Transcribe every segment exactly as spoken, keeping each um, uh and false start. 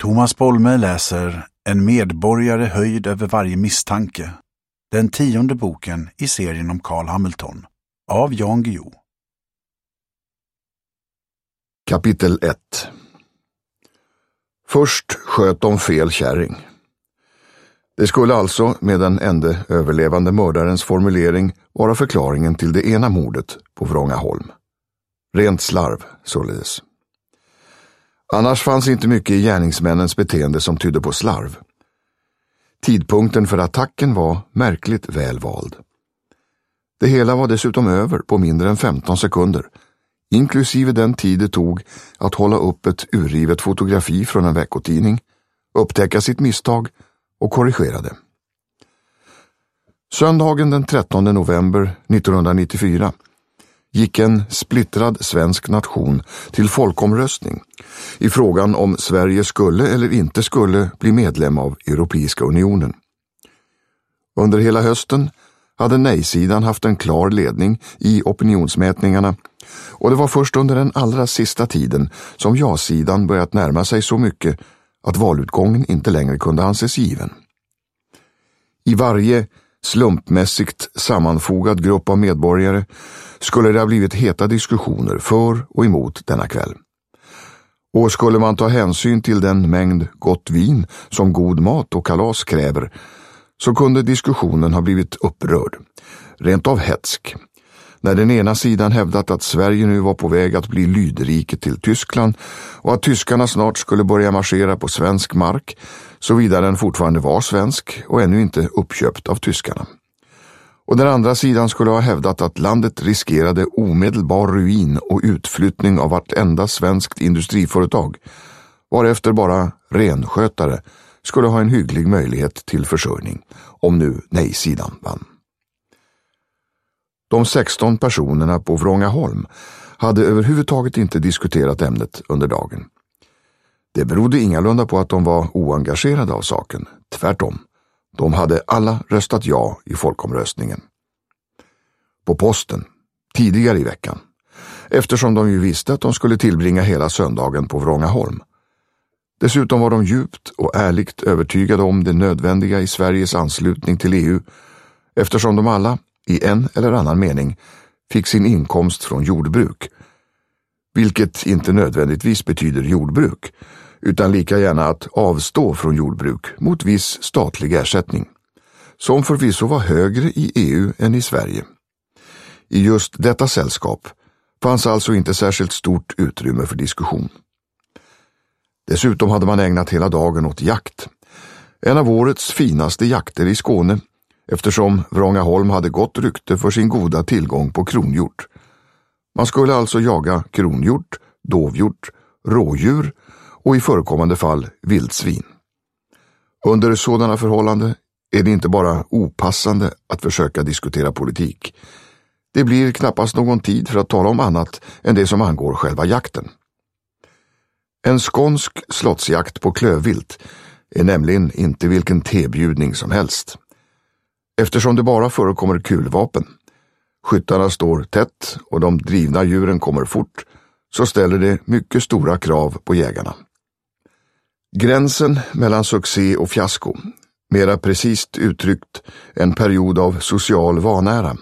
Thomas Bolme läser En medborgare höjd över varje misstanke. Den tionde boken i serien om Carl Hamilton av Jan Guillou. Kapitel ett. Först sköt de fel kärring. Det skulle alltså, med den enda överlevande mördarens formulering, vara förklaringen till det ena mordet på Vrångaholm. Rent slarv, således. Annars fanns inte mycket i gärningsmännens beteende som tydde på slarv. Tidpunkten för attacken var märkligt väl vald. Det hela var dessutom över på mindre än femton sekunder, inklusive den tid det tog att hålla upp ett urrivet fotografi från en veckotidning, upptäcka sitt misstag och korrigera det. Söndagen den trettonde november nittonhundranittiofyra gick en splittrad svensk nation till folkomröstning i frågan om Sverige skulle eller inte skulle bli medlem av Europeiska unionen. Under hela hösten hade nej-sidan haft en klar ledning i opinionsmätningarna, och det var först under den allra sista tiden som ja-sidan börjat närma sig så mycket att valutgången inte längre kunde anses given. I varje slumpmässigt sammanfogad grupp av medborgare skulle det ha blivit heta diskussioner för och emot denna kväll. Och skulle man ta hänsyn till den mängd gott vin som god mat och kalas kräver, så kunde diskussionen ha blivit upprörd, rent av hetsk, när den ena sidan hävdat att Sverige nu var på väg att bli lydrike till Tyskland och att tyskarna snart skulle börja marschera på svensk mark, såvida den fortfarande var svensk och ännu inte uppköpt av tyskarna. Och den andra sidan skulle ha hävdat att landet riskerade omedelbar ruin och utflyttning av vartenda svenskt industriföretag, varefter bara renskötare skulle ha en hygglig möjlighet till försörjning, om nu nej-sidan vann. De sexton personerna på Vrångaholm hade överhuvudtaget inte diskuterat ämnet under dagen. Det berodde ingalunda på att de var oengagerade av saken, tvärtom. De hade alla röstat ja i folkomröstningen. På posten, tidigare i veckan, eftersom de ju visste att de skulle tillbringa hela söndagen på Vrångaholm. Dessutom var de djupt och ärligt övertygade om det nödvändiga i Sveriges anslutning till E U, eftersom de alla, i en eller annan mening, fick sin inkomst från jordbruk. Vilket inte nödvändigtvis betyder jordbruk, utan lika gärna att avstå från jordbruk mot viss statlig ersättning, som förvisso var högre i E U än i Sverige. I just detta sällskap fanns alltså inte särskilt stort utrymme för diskussion. Dessutom hade man ägnat hela dagen åt jakt. En av årets finaste jakter i Skåne, eftersom Vrångaholm hade gott rykte för sin goda tillgång på kronhjort. Man skulle alltså jaga kronhjort, dovhjort, rådjur och i förekommande fall vildsvin. Under sådana förhållanden är det inte bara opassande att försöka diskutera politik. Det blir knappast någon tid för att tala om annat än det som angår själva jakten. En skånsk slottsjakt på klövvilt är nämligen inte vilken tebjudning som helst. Eftersom det bara förekommer kulvapen, skyttarna står tätt och de drivna djuren kommer fort, så ställer det mycket stora krav på jägarna. Gränsen mellan succé och fiasko, mera precis uttryckt en period av social vanära,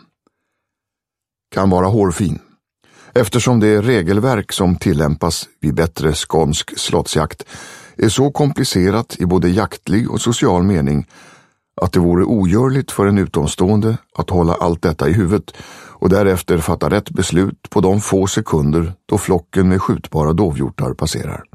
kan vara hårfin, eftersom det regelverk som tillämpas vid bättre skånsk slottsjakt är så komplicerat i både jaktlig och social mening att det vore ogörligt för en utomstående att hålla allt detta i huvudet och därefter fatta rätt beslut på de få sekunder då flocken med skjutbara dovhjortar passerar.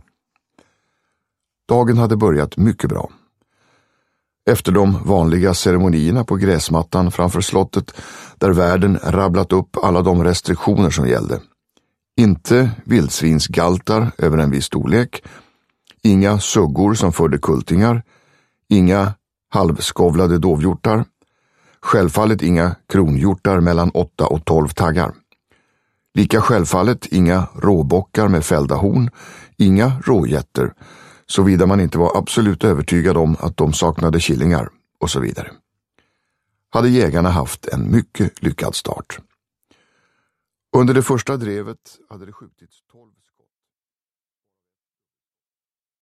Dagen hade börjat mycket bra. Efter de vanliga ceremonierna på gräsmattan framför slottet, där värden rabblat upp alla de restriktioner som gällde. Inte vildsvinsgaltar över en viss storlek, inga suggor som förde kultingar, inga halvskovlade dovhjortar, självfallet inga kronhjortar mellan åtta och tolv taggar. Lika självfallet inga råbockar med fällda horn, inga rågetter, såvida man inte var absolut övertygad om att de saknade killingar och så vidare. Hade jägarna haft en mycket lyckad start. Under det första drevet hade det skjutits tolv